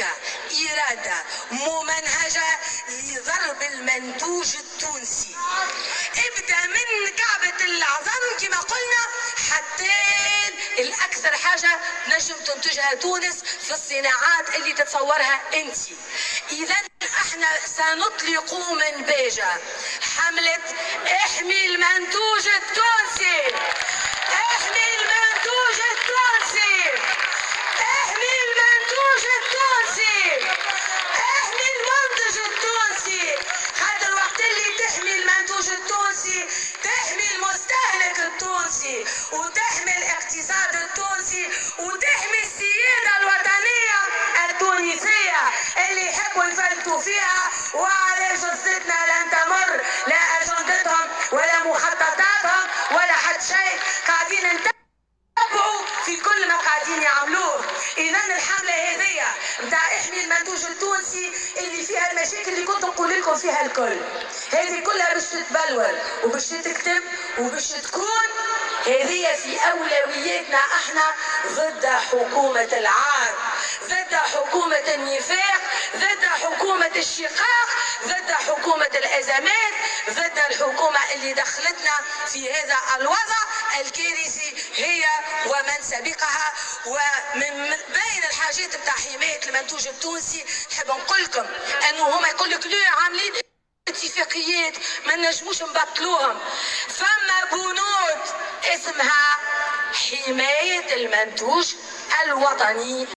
هناك إرادة ممنهجة لضرب المنتوج التونسي. ابدأ من كعبة العظم كما قلنا حتى الأكثر حاجة نجم تنتجها تونس في الصناعات اللي تتصورها أنت. إذا احنا سنطلق من بيجا حملة احمي المنتوج التونسي. احمي المنتوج التونسي. احمي المنتوج التونسي. احمي المنتج التونسي. خاطر وقت اللي تحمي المنتوج التونسي تحمي المستهلك التونسي وتحمي الاقتصاد التونسي وتحمي السيادة الوطنية التونسية اللي يحبوا يفلتوا فيها وعلى جثتنا لن تمر لا أجندتهم ولا مخططاتهم ولا حد شيء. قاعدين نتبعوا في كل ما قاعدين يعملوه. إذا الحملة هذه نتاع احمي المنتوج التونسي اللي فيها المشاكل اللي كنت نقول لكم فيها الكل، هذه كلها باش تتبلور وباش تكتب وباش تكون هذه في أولوياتنا. احنا ضد حكومة العار، ضد حكومة النفاق، ضد حكومة الشقاق، ضد حكومة الأزمات، ضد الحكومة اللي دخلتنا في هذا الوضع الكارثي هي ومن سبقها. ومن بين الحاجات بتاع حماية المنتوج التونسي نحب نقول لكم انه هما يقول لك لا عاملين اتفاقيات ما نجموش نبطلوهم. فما بنود اسمها حماية المنتوج الوطني.